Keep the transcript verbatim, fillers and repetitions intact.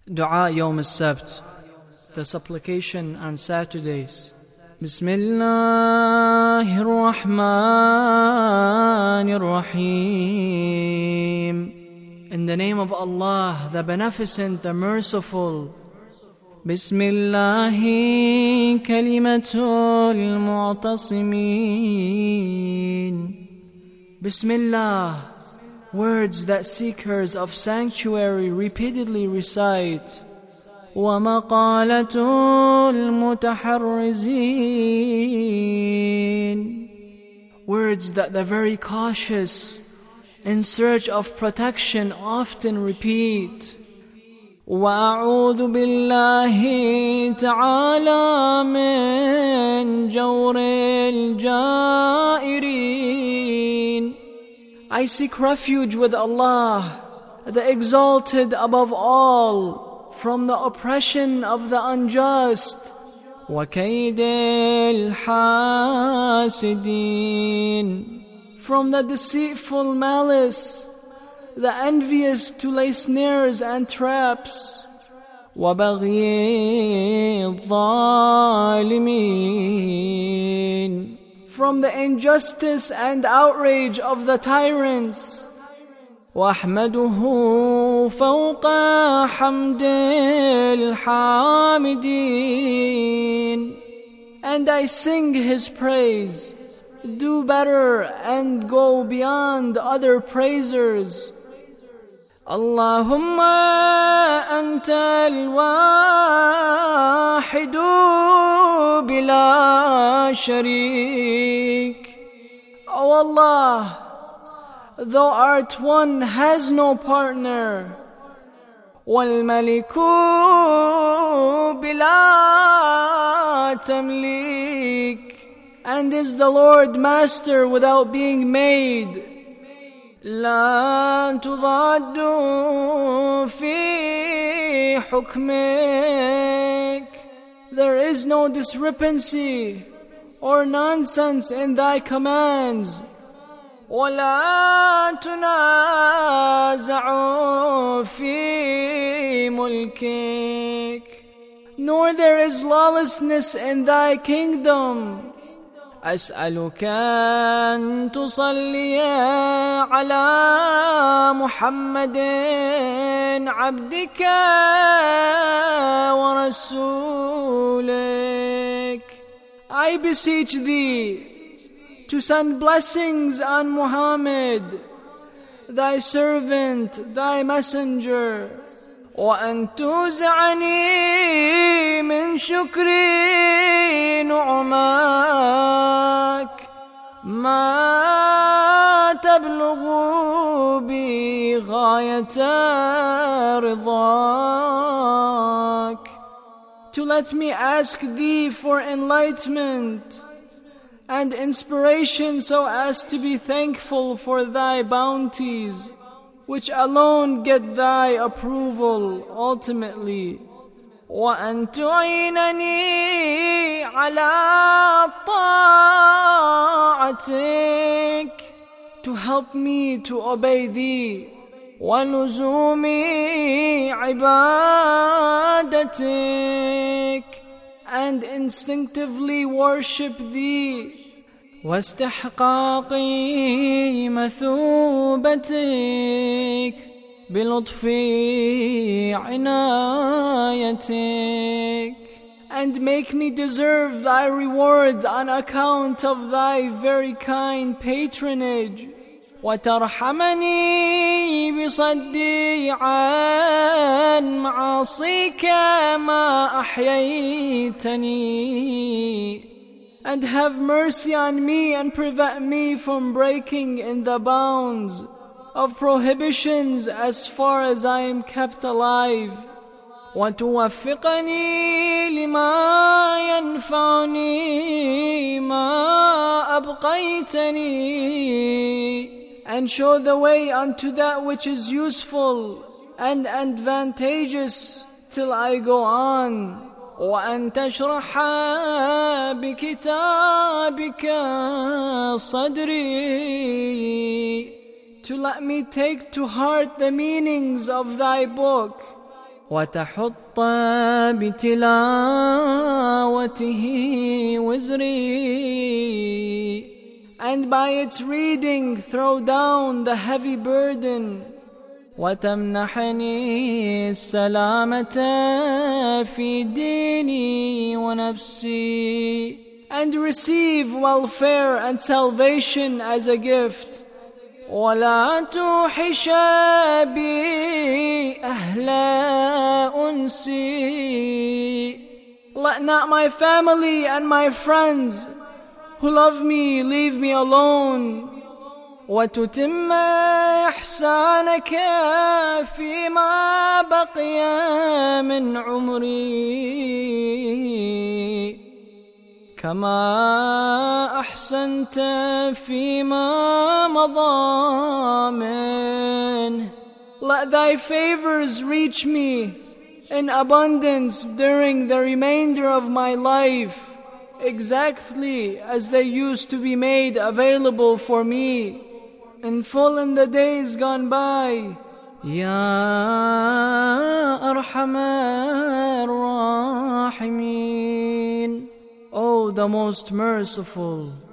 Dua Yawm al-Sabt, the supplication on Saturdays. Bismillahir Rahmanir Rahim. In the name of Allah, the Beneficent, the Merciful. Bismillahi kalimatul mu'tasimin. Bismillah, words that seekers of sanctuary repeatedly recite. وَمَقَالَةُ الْمُتَحَرِّزِينَ, words that the very cautious in search of protection often repeat. وَأَعُوذُ بِاللَّهِ تَعَالَى مِنْ جَوْرِ الْجَائِرِينَ, I seek refuge with Allah, the Exalted above all, from the oppression of the unjust. وَكَيْدِ الْحَاسِدِينَ, from the deceitful malice, the envious to lay snares and traps. وَبَغْيِ الظَّالِمِينَ, from the injustice and outrage of the tyrants. وَأَحْمَدُهُ فَوْقَ حَمْدِ الْحَامِدِينَ, and I sing His praise, do better and go beyond other praisers. Allahumma anta al-wahidu bila sharik. O Allah, Thou art one, has no partner. وَالْمَلِكُ بِلَا تَمْلِيكٍ, and is the Lord Master without being made. لَا تُضَادُّ فِي حُكْمِكَ, there is no discrepancy or nonsense in Thy commands. وَلَا تُنَازَعُ فِي مُلْكِكَ, nor there is lawlessness in Thy kingdom. أسألك أن تصلي على محمد عبدك ورسولك, I beseech Thee to send blessings on Muhammad, Thy servant, Thy messenger. وأن توزعني من شكر نعماك ما تبلغ بي غاية رضاك, to let me ask Thee for enlightenment and inspiration so as to be thankful for Thy bounties, which alone get Thy approval ultimately. وَأَن تُعِينَنِي عَلَى طَاعَتِكَ, to help me to obey Thee. وَلُزُومِ عِبَادَتِكَ, and instinctively worship Thee. واستحقاق مثوبتك بلطف عنايتك, and make me deserve Thy rewards on account of Thy very kind patronage. وترحمني بصدي عن معاصيك ما أحييتني, and have mercy on me and prevent me from breaking in the bounds of prohibitions as far as I am kept alive. وَتُوَفِّقَنِي لِمَا يَنْفَعُنِي مَا أَبْقَيْتَنِي, and show the way unto that which is useful and advantageous till I go on. وأن تشرح بكتابك صدري, to let me take to heart the meanings of Thy book. وتحط بتلاوته وزري, and by its reading throw down the heavy burden. وتمنحني السلامة في ديني ونفسي, and receive welfare and salvation as a gift. ولا توحش بي أهل أنسي, let not my family and my friends who love me leave me alone. وتتم إحسانك فيما بقي من عمري, كما أحسنت فيما مضى منه. Let thy favors reach me in abundance during the remainder of my life, exactly as they used to be made available for me in full in the days gone by. Ya Arhamar Rahimin, O the most merciful,